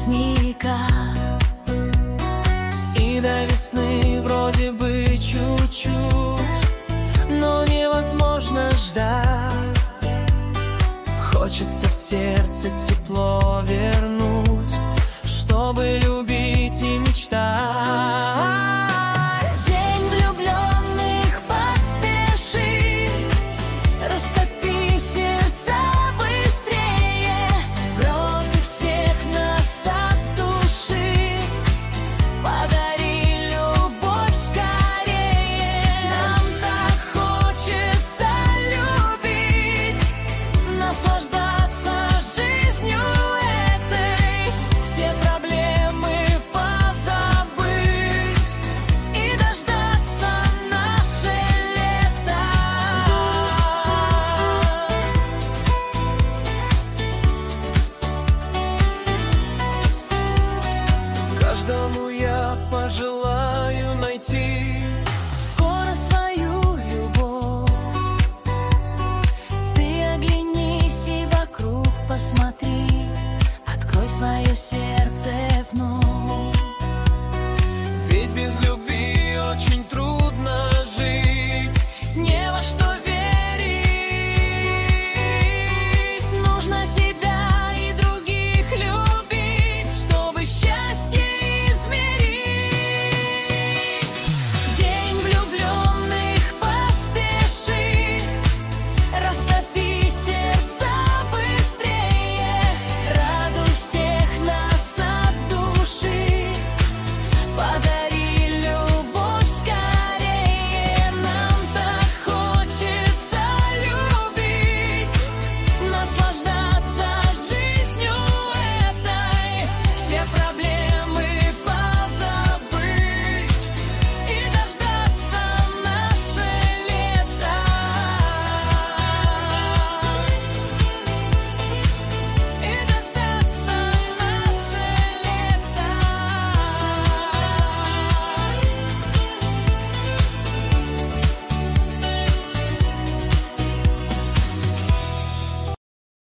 сквозняка. И до весны вроде бы чуть-чуть, но невозможно ждать. Хочется в сердце тепло вернуть, чтобы любить и мечтать. День влюбленных, поспеши, растопи сердца быстрее, против всех нас от души подари любовь скорее. Нам так хочется любить, наслаждаться жизнью этой, все проблемы позабыть и дождаться наше лето. Каждому я пожелаю найти Скоро свою любовь. Ты оглянись и вокруг посмотри, открой свое сердце.